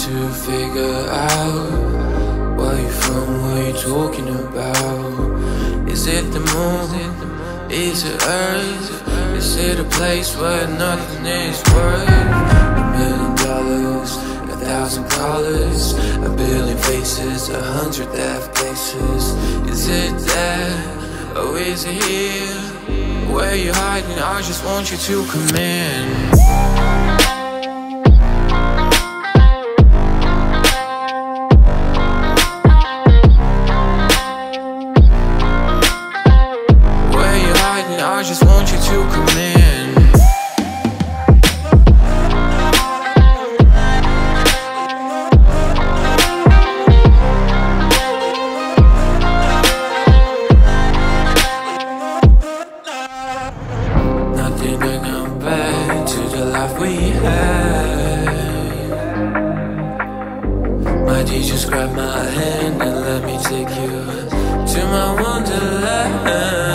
to figure out where you from, what you talking about. Is it the moon? Is it Earth? Is it a place where nothing is worth $1,000,000, 1,000 colors, 1,000,000,000 faces, 100 death places? Is it there, or is it here? Where you hiding? I just want you to come in. I just want you to come in. Nothing to come back to the life we had. My teachers grabbed my hand and let me take you to my wonderland.